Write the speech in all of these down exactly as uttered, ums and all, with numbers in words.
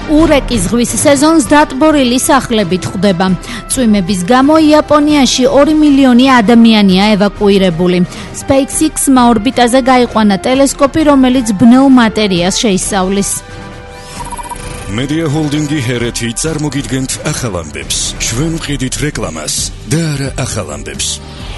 ურეკის ზღვის სეზონს დატბორილი სახლებით ხვდება. წვიმების გამო იაპონიაში ორი მილიონი ადამიანია ევაკუირებული. SpaceX-მა ორბიტაზე გაიყვანა ტელესკოპი, რომელიც ბნელ მატერიას შეისწავლის. Media Holding-ი ჰერეთი წარმოგიდგენთ ახალ ამბებს. ჩვენ ვყიდით რეკლამას და არა ახალ ამბებს.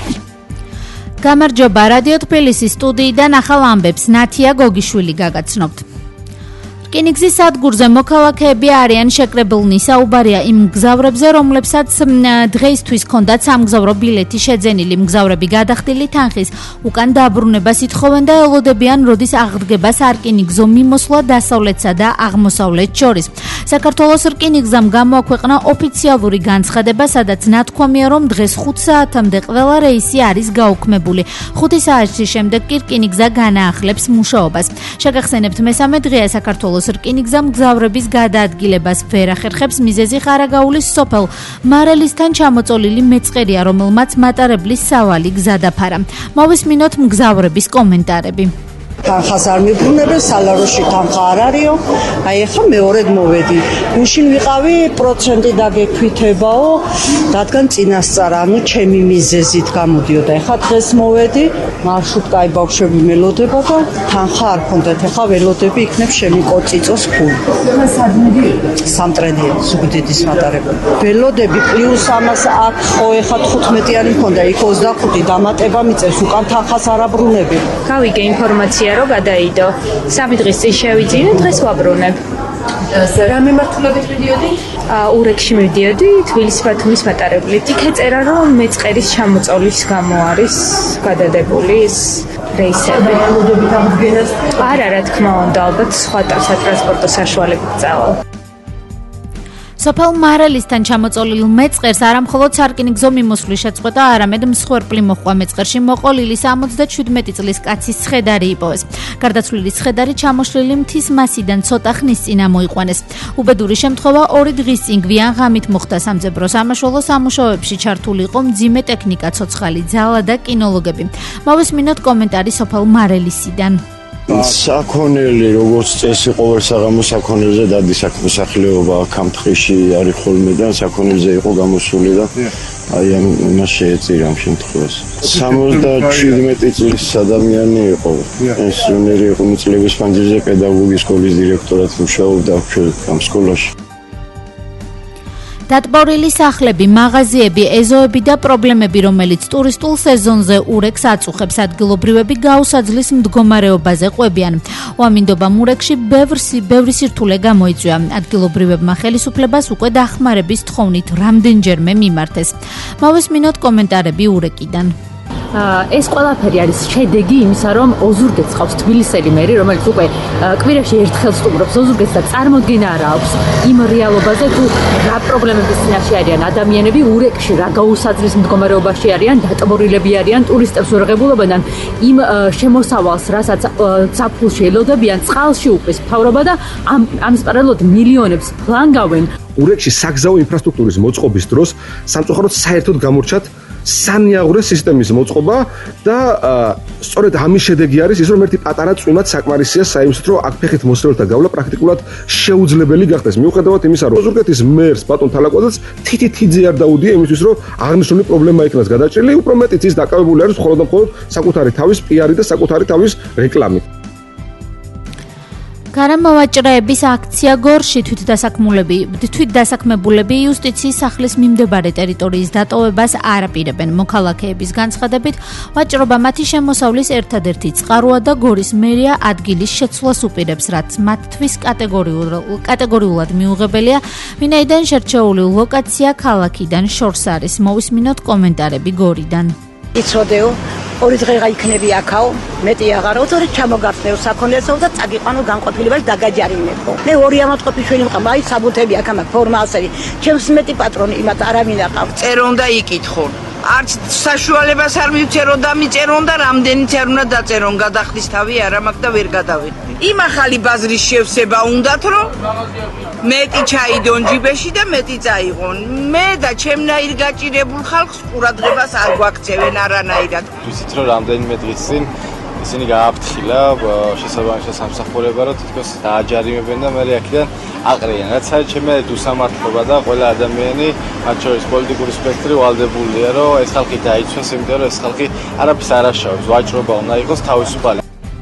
გამარჯობა, რადიო თბილისის სტუდიიდან ახალ ამბებს ნათია გოგიშვილი გაგაცნობთ. რკინიგზის სადგურზე მოქალაქეები არიან შეკრებილნი. საუბარია იმ მგზავრებზე, რომლებსაც დღეისთვის ჰქონდათ სამგზავრო ბილეთი შეძენილი. მგზავრები გადახდილი თანხის უკან დაბრუნებას ითხოვენ და ელოდებიან, როდის აღდგება სარკინიგზო მიმოსვლა დასავლეთსა და აღმოსავლეთ შორის. საქართველოს რკინიგზამ გამოაქვეყნა ოფიციალური განცხადება, სადაც ნათქვამია, რომ დღეს ხუთ საათამდე ყველა რეისი არის გაუქმებული. ხუთი საათის შემდეგ კი რკინიგზა განაახლებს მუშაობას. შეგახსენებთ, მესამე დღეა საქართველოს რკინიგზა მგზავრების გადაადგილებას ვერ ახერხებს. მიზეზი ხარაგაულის სოფელ მარელისთან ჩამოწოლილი მეწყერია, რომელმაც მატარებლის სავალი გზა დაფარა. მოვისმინოთ მგზავრების კომენტარები. თანხას არ მიბრუნებენ, სალაროში თანხა არ არისო. აი ახლა მეორედ მოვედი. გუშინ ვიყავი პროცენტი დაგექვითებაო, რადგან წინასწარ, ანუ ჩემი მიზეზით გამოდიოდა. ახლა დღეს მოვედი, მარშრუტკაი ბავშვები მელოდება და თანხა არ ქონდათ. ახლა ველოდები იქნებ შემიკოწიწოს ფული. სამტრედია ზუგდიდის მატარებელი. ველოდები პლუს ამას აქ ხო ახლა თხუთმეტიანი მქონდა, იქ ოცდახუთი დამატება მიწევს, უკან თანხას არ აბრუნები. გავიგე ინფორმაცია რომ გადაიდო. სამი დღის წინ შევიძინე, დღეს ვაბრუნებ. რა მიმართულებით მიდიოდი? ურეკში მივდიოდი, თბილისი ბათუმის მატარებლით. იქ ეწერა, რომ მეწყერის ჩამოწოლის გამო არის გადადებული ეს რეისები. არა, რა თქმა უნდა, ალბათ სხვა სატრანსპორტო საშუალებებით წავალ. სოფელ მარელისთან ჩამოწოლილ მეწყერს არამხოლოდ სარკინიგზო მიმოსვლის შეწყვეტა, არამედ მსხვერპლი მოჰყვა. მეწყერში მოყოლილი სამოცდაშვიდმეტი წლის კაცის ცხედარი იპოვეს. გარდაცვლილი ცხედარი ჩამოშლილი მთის მასიდან ცოტა ხნის წინ ამოიყვანეს. უბედური შემთხვევა ორი დღის წინ გვიან ღამით მოხდა. სამძებრო სამაშველო სამუშაოებში ჩართული იყო მძიმე ტექნიკა, ცოცხალი ძალა და კინოლოგები. მოვისმინოთ კომენტარი სოფელ მარელისიდან. საქონელი, როგორც წესი, ყოველ საღამოს საქონელზე დადის აქ მოსახლეობა, აქ ამ ტყეში არის ხოლმე და საქონელზე იყო გამოსული და აი ამას შეეწირა ამ შემთხვევას. სამოცდაშვიდმეტი წლის ადამიანი იყო. პენსიონერი იყო, მიწლების ფანჯრზე პედაგოგის სკოლის დირექტორად მუშაობდა ამ სკოლაში. დატბორილი სახლები, მაღაზიები, ეზოები და პრობლემები, რომელიც ტურისტულ სეზონზე ურეკს აწუხებს, ადგილობრივები გაუსაძლის მდგომარეობაზე ყვებიან. უამინდობამ ურეკში ბევრი სირთულე გამოიწვია. ადგილობრივებმა ხელისუფლებას უკვე დახმარების თხოვნით რამდენჯერმე მიმართეს. მოვისმინოთ კომენტარები ურეკიდან. ეს ყველაფერი არის შედეგი იმისა, რომ ოზურგეთს ყავს თბილისელი მერი, რომელიც უკვე კვირაში ერთხელ სტუმრობს ოზურგეთს და წარმოდგენა არ აქვს იმ რეალობაზე, თუ რა პრობლემების წინაშე არიან ადამიანები, ურეკში რა გაუსაძლის მდგომარეობაში არიან, დატბორილები არიან, ტურისტებს ვერ ღებულობენ იმ შემოსავალს, რასაც ზაფხულში ელოდებიან, წყალში უყრის მთავრობა და ამ ამის პარალელურად მილიონებს ფლანგავენ. ურეკში საგზაო ინფრასტრუქტურის მოწყობის დროს სამწუხაროდ საერთოდ გამორჩათ სანიაღვრე სისტემის მოწყობა და სწორედ ამის შედეგი არის ის, რომ ერთი პატარა წვიმად საკმარისია საიმისთვის, რომ აქ ფეხით მოსროლთა გავლა პრაქტიკულად შეუძლებელი გახდეს. მიუხედავად იმისა, რომ ოზურგეთის მერს ბატონ თალაკვაძეც თითი თიძე არ დაუდია იმისთვის, რომ აღნიშნული პრობლემა იქნას გადაჭრილი, უფრო მეტიც ის დაკავებული არის მხოლოდ და მხოლოდ საკუთარი თავის პიარი და საკუთარი თავის რეკლამით. გარემოვაჭრეების აქცია გორში თვითდასაქმებულები თვითდასაქმებულები იუსტიციის სახლის მიმდებარე ტერიტორიის დატოვებას არ აპირებენ. მოქალაქეების განცხადებით, ვაჭრობა მათი შემოსავლის ერთადერთი წყაროა და გორის მერია ადგილის შეცვლას უპირებს, რაც მათთვის კატეგორიულად მიუღებელია, ვინაიდან შერჩეული ლოკაცია ქალაქიდან შორს არის. მოვისმინოთ კომენტარები გორიდან. იცოდეო, ორი დღე გაიქნები აქაო, მეტი აღარო, თორე ჩამოგახსნეო საქონელსო და წაგიყვანო განყოფილებაში დაგაჯარიმებო. მე ორი ამათყოფიშვილი მყავ, აი საბუთები აქ ამაკ ფორმა ასევი. ჩემს მეტი პატრონი იმათ არავინ აყავს. წერონ და იკითხონ. არც საშუალებას არ მივწერონ და მიწერონ და რამდენიც არ უნდა დაწერონ, გადახდის თავი არ ამაქვს და ვერ გადავიხდი. იმ ახალი ბაზრის შევსება უნდათ, რომ მეტი ჩაიდონ ჯიბეში და მეტი წაიღონ. მე და ჩემნაირ გაჭირებულ ხალხს ყურადღებას არ გვაქცევენ არანაირად. ვთქვით, რომ რამდენიმე დღის წინ ისინი გააფრთხილა შესაბამის სამსახურება, რომ თითქოს დააჯარიმებენ და მე აქედან აყრიან. რაც არის ჩემი უსამართლობა და ყველა ადამიანი, მათ შორის პოლიტიკური სპექტრი ვალდებულია, რომ ეს ხალხი დაიცვას, იმიტომ რომ ეს ხალხი არაფერს არ აშავებს, ვაჭრობა უნდა იყოს თავისუფალი.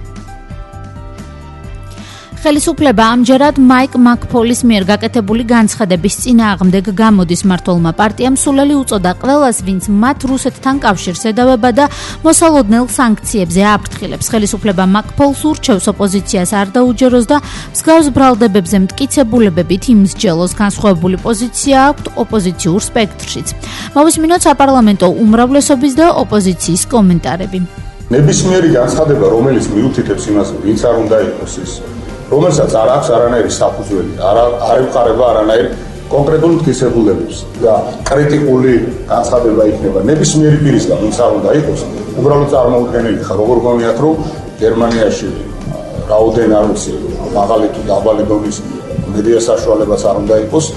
ხელისუფლება ამჯერად მაიკ მაკფოლის მიერ გაკეთებული განცხადების წინააღმდეგ გამოდის. მმართველმა პარტიამ სულელი უწოდა ყველას, ვინც მათ რუსეთთან კავშირს ედავება და მოსალოდნელ სანქციებზე აფრთხილებს. ხელისუფლება მაკფოლს ურჩევს ოპოზიციას არ დაუჯეროს და მსგავს ბრალდებებზე მტკიცებულებებით იმსჯელოს. განსხვავებული პოზიცია აქვთ ოპოზიციურ სპექტრშიც. მოვისმინოთ საპარლამენტო უმრავლესობის და ოპოზიციის კომენტარები. ნებისმიერი განცხადება, რომელიც მიუთითებს იმას, ვინც არ უნდა იყოს ის, რომელსაც არ აქვს არანაირი საფუძველი, არ არ ემყარება არანაირ კონკრეტულ მტკიცებულებებს და კრიტიკული განცხადება იქნება ნებისმიერი პირისგან, ვინც არ უნდა იყოს, უბრალოდ წარმოუდგენელი ხარ, როგორ გონიათ, რომ გერმანიაში რაოდენ არ ვიცი, მაღალი თუ დაბალი დონის მედია საშუალებაც არ უნდა იყოს,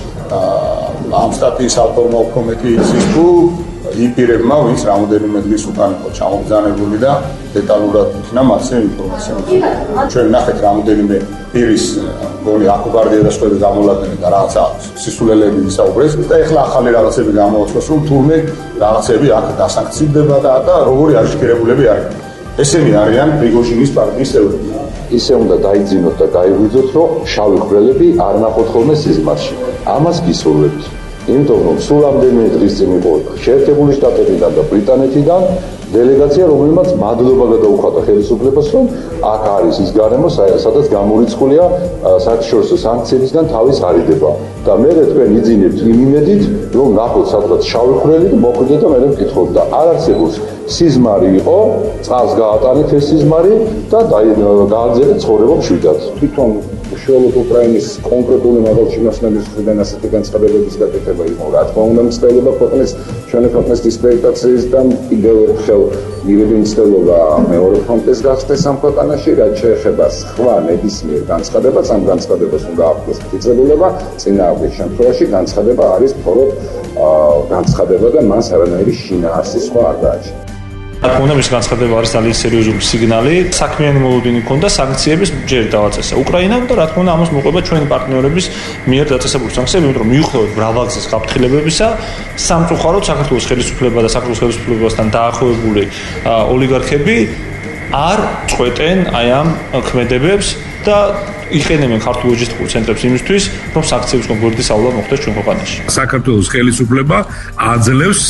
ამ სტატიის ავტორმა უფრო მეტი იცის, თუ იმ პირებმა, ვინც რამოდენიმე დღის უკან იყო ჩამოგზავნებული და დეტალურად იქნა მასზე ინფორმაცია. ჩვენ ნახეთ რამოდენიმე პირის გონი აკუბარდია და სხვები გამოლადგნენ და რაღაცა სისულელები ისაუბრეს და ეხლა ახალი რაღაცები გამოაცხოს, რომ თურმე რაღაცები აქ დასანქცირდება და და როგორი არჩეულებები არიან. ესენი არიან პრიგოჟინის პარტიის წევრები. ისე უნდა დაიძინოთ და გაიღვიძოთ, რომ შავი ხვრელები არ ნახოთ ხოლმე სიზმარში. ამას გისურვებთ. იმიტომ რომ სულ ამდენი დღის წინ იყო შეერთებული შტატებიდან და ბრიტანეთიდან დელეგაცია, რომელმაც მადლობა გადაუხადა ხელისუფლებას, რომ აქ არის ის გარემო, სადაც გამორიცხულია საერთაშორისო სანქციებისგან თავის ღარიდება. და მე თქვენ იძინებთ იმ იმედით, რომ ნახოთ სადღაც შავი ხვრელი და მოკვდეთ და მე მკითხოთ და არ არსებობს სიზმარი იყო, წყალს გაატანეთ ეს სიზმარი და გააძერეთ ცხოვრება მშვიდად. თვითონ უშუალოდ უკრაინის კონკრეტული მაღალჩინოსნების მხრიდან ასეთი განცხადებების გაკეთება იყო. რა თქმა უნდა, მცდელობა ქვეყნის ჩვენი ქვეყნის დისკრედიტაციის და კიდევ ერთხელ მივიდი მცდელობა მეორე ფრონტის გახსნას ამ ქვეყანაში, რაც შეეხება სხვა ნებისმიერ განცხადებას, ამ განცხადებას უნდა აღკვეს მტკიცებულება, წინააღმდეგ შემთხვევაში განცხადება არის მხოლოდ განცხადება და მას არანაირი შინაარსი სხვა არ გააჩნია. რა თქმა უნდა, მის განცხადება არის ძალიან სერიოზული სიგნალი. საქმიანი მოლოდინი ქონდა სანქციების ჯერ დავაწესა უკრაინამ და რა თქმა უნდა, ამას მოყვება ჩვენი პარტნიორების მიერ დაწესებული სანქციები, იმიტომ რომ მიუხედავად მრავალგზის გაფრთხილებებისა, სამწუხაროდ საქართველოს ხელისუფლება და საქართველოს ხელისუფლებასთან დაახლოებული ოლიგარქები არ წყვეტენ აი ამ ქმედებებს და იყენებენ ქართულ ლოჯისტიკურ ცენტრებს იმისთვის, რომ სანქციების კონკრეტული სწავლა მოხდეს ჩვენ ქვეყანაში. საქართველოს ხელისუფლება აძლევს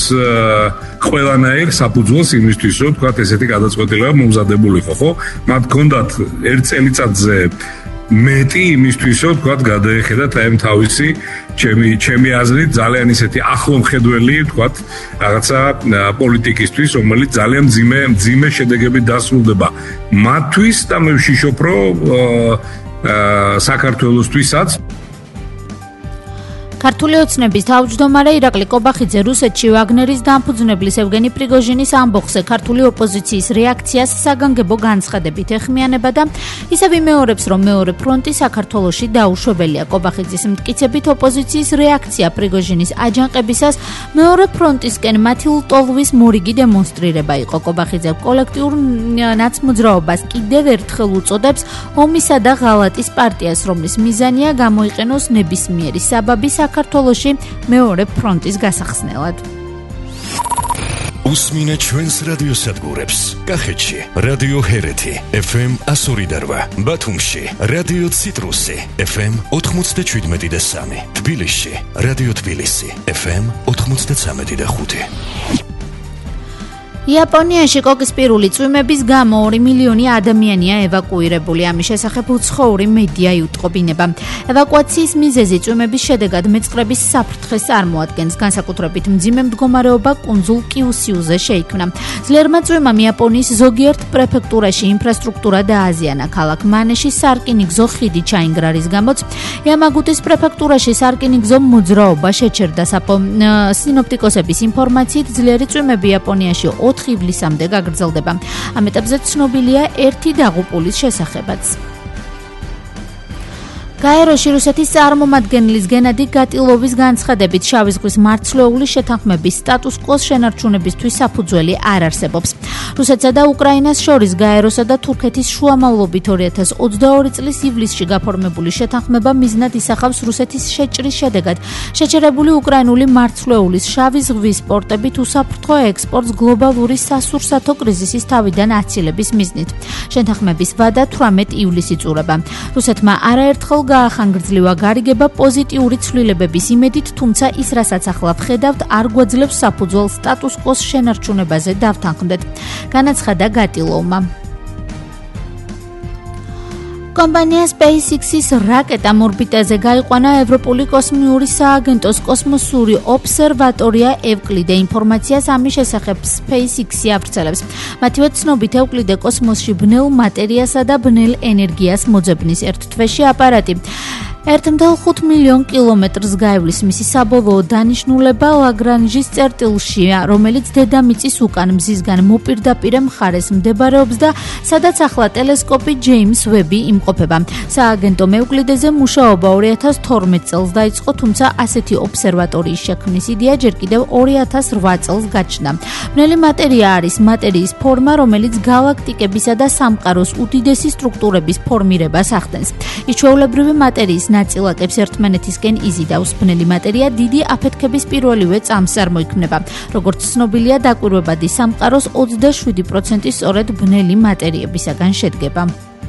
ყველანაირ საფუძველს იმისთვის, რომ თქვა ესეთი გადაწყვეტილება მომზადებულიყო, ხო? მათ ჰქონდათ ერთ წელიწადზე მეტი იმისთვის, რომ თქვა გადაეხედათ აი ამ თავისი ჩემი ჩემი აზრით ძალიან ისეთი ახლო მხედველი, თქვა რაღაცა პოლიტიკისთვის, რომელიც ძალიან მძიმე მძიმე შედეგებით დასრულდება მათთვის და მე ვშიშობ, რომ საქართველოსთვისაც. ქართული ოცნების თავმჯდომარე ირაკლი კობახიძე რუსეთში ვაგნერის დამფუძნებლის ევგენი პრიგოჟინის ამბოხზე ქართული ოპოზიციის რეაქციას საგანგებო განცხადებით ეხმიანება და ისევ იმეორებს, რომ მეორე ფრონტი საქართველოში დაუშვებელია. კობახიძის მტკიცებით ოპოზიციის რეაქცია პრიგოჟინის აჯანყებისას მეორე ფრონტისკენ მათი ლტოლვის მორიგი დემონსტრირება იყო. კობახიძე კოლექტიურ ნაცმოძრაობას კიდევ ერთხელ უწოდებს ომისა და ღალატის პარტიას, რომლის მიზანია გამოიყენოს ნებისმიერი საბაბი საქართველოში მეორე ფრონტის გასახსნელად. უსმინე ჩვენს რადიოსადგურებს. კახეთში რადიო ჰერეთი ეფ ემ εκατო ორი და რვა, ბათუმში რადიო ციტრუსი ეფ ემ ოთხმოცდაშვიდმეტი და სამი, თბილისში რადიო თბილისი ეფ ემ ოთხმოცდაცამეტი და ხუთი. იაპონიაში კოკისპირული წვიმების გამო ორი მილიონი ადამიანია ევაკუირებული. ამის შესახებ უცხოური მედია იუტყობინება. ევაკუაციის მიზეზი წვიმების შედეგად მეწყრების საფრთხეს წარმოადგენს. განსაკუთრებით მძიმე მდგომარეობა კუნძულ კიუსიუზე შეიქმნა. ძლიერმა წვიმამ იაპონიის ზოგიერთ პრეფექტურაში ინფრასტრუქტურა დააზიანა. ქალაქ მანეში სარკინიგზო ხიდი ჩაინგრა, რის გამოც იამაგუტის პრეფექტურაში სარკინიგზო მოძრაობა შეჩერდა. სინოპტიკოსების ინფორმაციით ძლიერი წვიმები იაპონიაში ოთხ ივლისამდე გაგრძელდება. ამ ეტაპზე ცნობილია ერთი დაღუპულის შესახებაც. გაეროში რუსეთის წარმომადგენლის გენადი გატილოვის განცხადებით შავი ზღვის მარცვლეულის შეთანხმების სტატუს კვოს შენარჩუნებისთვის საფუძველი არ არსებობს. რუსეთსა და უკრაინას შორის გაეროსა და თურქეთის შუამავლობით ორი ათას ოცდაორი წლის ივლისში გაფორმებული შეთანხმება მიზნად ისახავს რუსეთის შეჭრის შედეგად შეჩერებული უკრაინული მარცვლეულის შავი ზღვის პორტებით უსაფრთხო ექსპორტს გლობალური სასურსათო კრიზისის თავიდან აცილების მიზნით. შეთანხმების ვადა თვრამეტ ივლისს იწურება. რუსეთმა არაერთხელ გაახანგრძლივა გარიგება პოზიტიური ცვლილებების იმედით, თუმცა ის რასაც ახლა ვხედავთ, არ გვაძლევს საფუძველს სტატუს კვოს შენარჩუნებაზე დავთანხმდეთ. განაცხადა გატილოვმა. კომპანია SpaceX-ის რაკეტამ ორბიტაზე გაიყვანა ევროპული კოსმიური სააგენტოს კოსმოსური ობსერვატორია ევკლიდე. ინფორმაციას ამის შესახებ SpaceX-ი ავრცელებს. მათივე ცნობით ევკლიდე კოსმოსში ბნელ მატერიასა და ბნელ ენერგიას მოძებნის ერთ თვეში აპარატი. ერთი კoma ხუთი მილიონ კილომეტრს გაივლის მისი საბოლოო დანიშნულება ლაგრანჟის წერტილშია, რომელიც დედამიწის უკან მზისგან მოპირდაპირე მხარეს მდებარეობს და სადაც ახლა ტელესკოპი ჯეიმს ვები იმყოფება. სააგენტომ ევკლიდეზე მუშაობა ორი ათას თორმეტ წელს დაიწყო, თუმცა ასეთი ობსერვატორიის შექმნის იდეა ჯერ კიდევ ორი ათას რვა წელს გაჩნდა. ბნელი მატერია არის მატერიის ფორმა, რომელიც გალაქტიკებისა და სამყაროს უდიდესი სტრუქტურების ფორმირებას ახდენს. ის ჩვეულებრივი მატერიის ნაწილაკებს ერთმანეთისკენ იზიდავს. ბნელი მატერია დიდი აფეთქების პირველივე წამს წარმოიქმნება. როგორც ცნობილია, დაკვირვებადი სამყაროს ოცდაშვიდი პროცენტი სწორედ ბნელი მატერიებისაგან შედგება.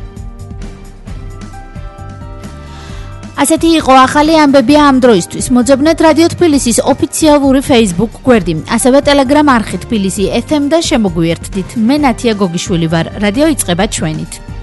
ასეთი იყო ახალი ამბები ამ დროისთვის. მოძებნეთ რადიო თბილისის ოფიციალური Facebook გვერდი, ასევე Telegram არხი თბილისი ეფ ემ და შემოგვიერთდით. მე ნათია გოგიშვილი ვარ. რადიო იწყება ჩვენით.